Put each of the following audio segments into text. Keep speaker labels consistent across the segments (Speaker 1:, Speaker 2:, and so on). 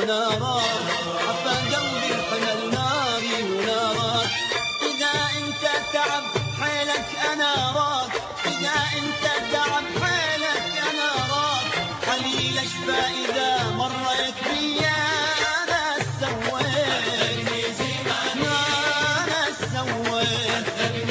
Speaker 1: ونارات، عفى قلبي الحمل ناري ونارات. إذا أنت تعب حيلك أنا راك، إذا أنت تعب حيلك أنا راك، قليل أشفى إذا مريت بيا. أنا سويت أنا سويت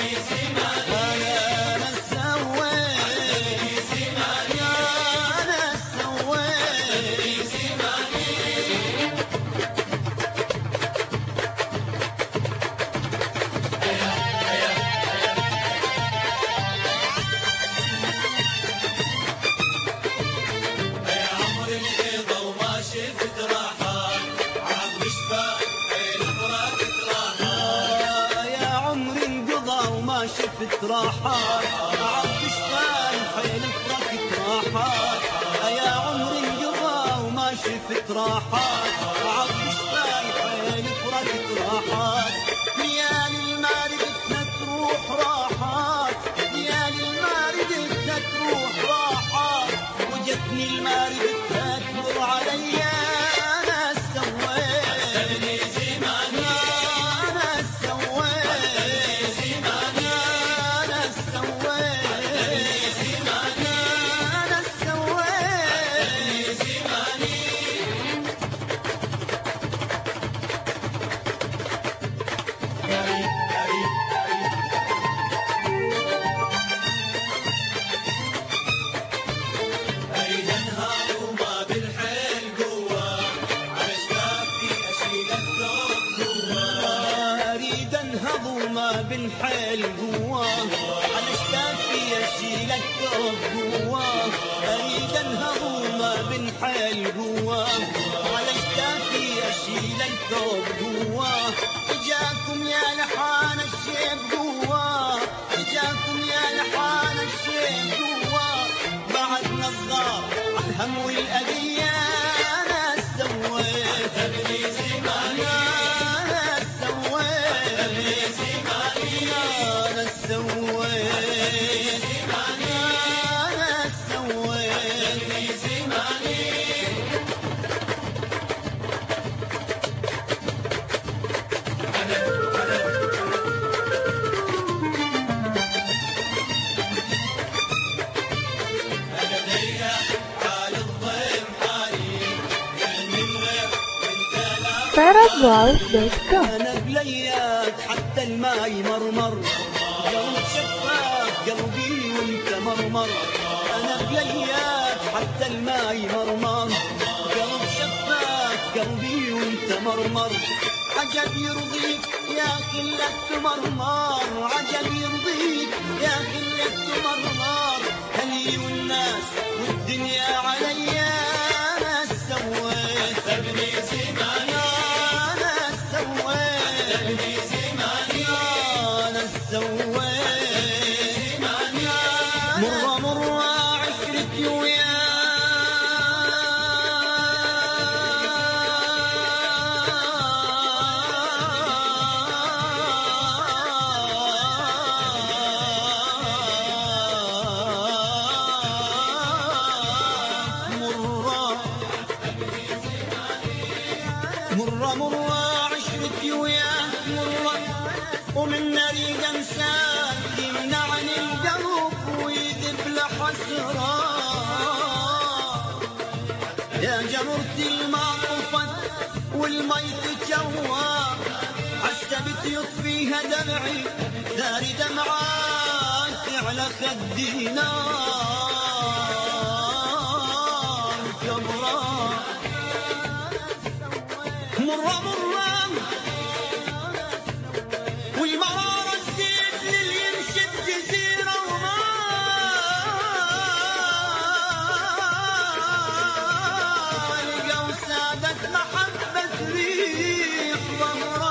Speaker 1: شفت راحات، عبد اشتاق حيلك ركت راحات. يا عمري انقضى وما شفت راحات، عبد اشتاق حيلك ركت راحات. ليالي الماردتنا تروح راحات، ليالي الماردتنا تروح راحات، وجتني الماردتنا تمر عليا. انا سويت بالحيل جواه، على اشتافي اشيلك ثوب جواه. اريد انهض ما بالحيل جواه، على اشتافي اشيلك ثوب جواه. اجاكم يا لحان الشيب جواه، اجاكم يا لحان الشيب جواه. بعد نظار الهم والاذيه. انا سويت ابني زمان، انا سويت ابني زمان، أنا سويت أنا سويت زماني. أنا ليا حال الضيم حالي من غير وانت لا.
Speaker 2: FarahVlogs.com.
Speaker 1: أنا بلياك حتى الماي مرمر، قلب شفاف قلبي وانت مرمر. أنا بلياك حتى الماي مرمر، قلب شفاف قلبي وانت مرمر. عجب يرضيك يا خلة مرمر، عجب يرضيك يا خلة مرمر. هلي والناس والدنيا عليا. أنا سويت ابني زمان، أنا سويت ابني زمان، أنا سويت مرة مرة عشرتي وياك. مرة مرة عشرتي وياك مرة، ومن نريد انساك يمنعني القلب ويدب لحسرة. يا جمرتي المعطوفة والمي تجوى، عسبت يطفيها دمعي داري دمعات على خدينا. مرة مرة والمرارة تزيد للي يمشي الجزيرة وما لقى وسادت محبة ريح ضمرة.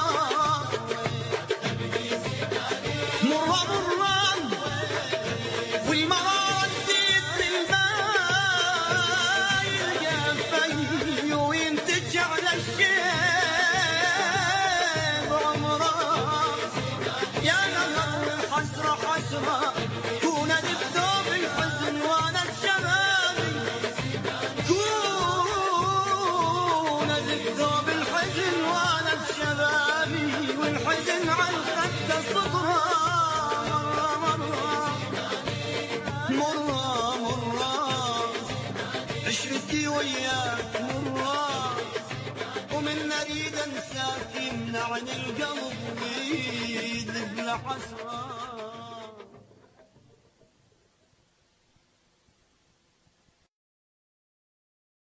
Speaker 1: مرة مرة والمرارة تزيد للماء، يلقى في وينتج على الشيء. عشرتي وياك مرة ومن اريد انساك يمنعني القلب ويذب لحسرة.